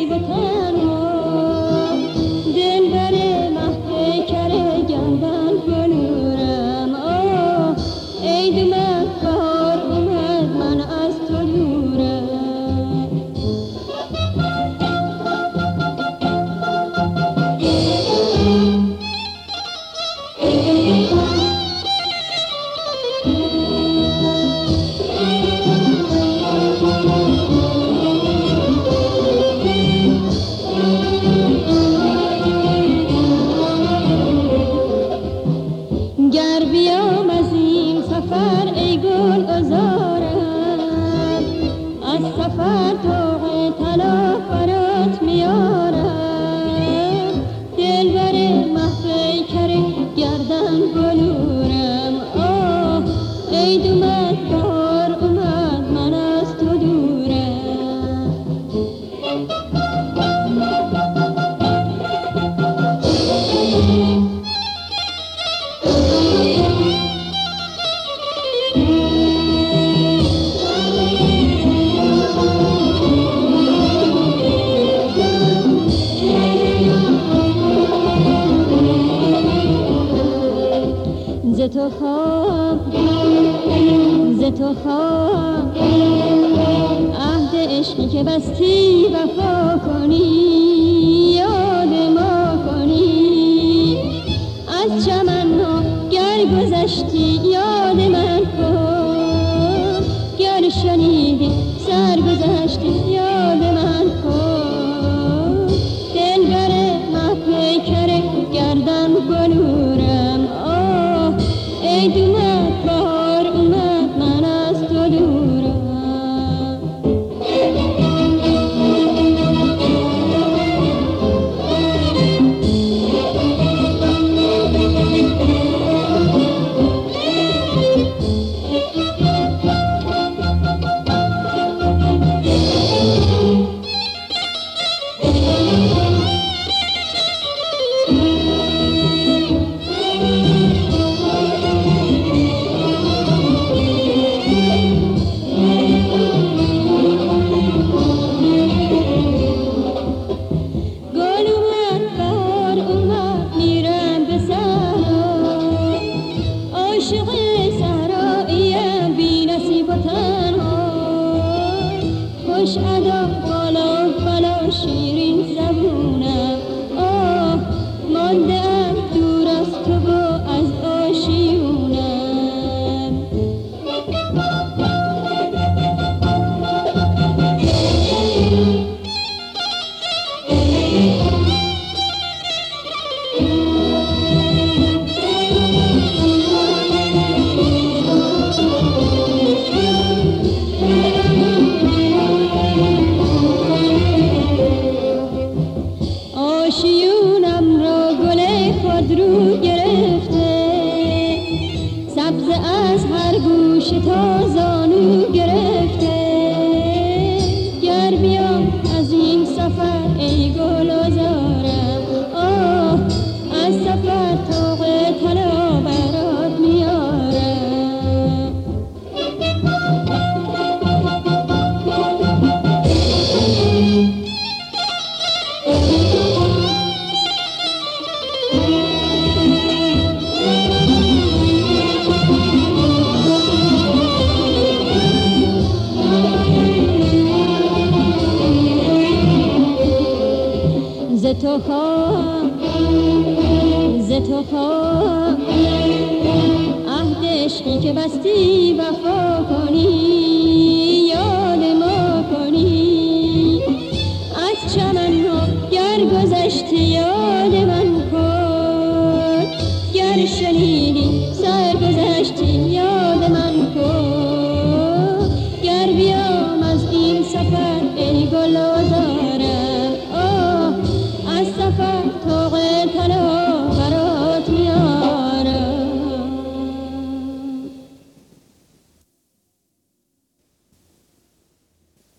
نصیب و تنها دل بر محفه کره گردن بلورم. عید اومد بهار اومد من از تو دورم. گر بیام از این سفر ای گل عذارم، از سفر طوق طلا برات میارم. دل بر محفل کره گردن بلورم. عید اومد بهار اومد من از تو دورم. ز تو خواه عهد عشقی که بستی وفا کنی، یاد ما کنی. از چمن ها گر گذشتی یاد من کن، گر شنیدی سر گذشتی یاد من کن. دل بر محفل کره گردن بلورم. عید اومد بهار اومد من از تو دورم. عاشق صحراییم بی نصیب و تنها، خوش ادا بالا بالا شیرین زبونم. مانده ام دور از تو و از آشیونم. آشیونم را گل خودرو گرفته، سبز از هر گوش تا زانو گرفته. گر بیام از این سفر ای گل عذارم، از سفر طوق طلا برات میارم. ز تو خواه عهد عشقی که بستی وفا کنی، یاد ما کنی.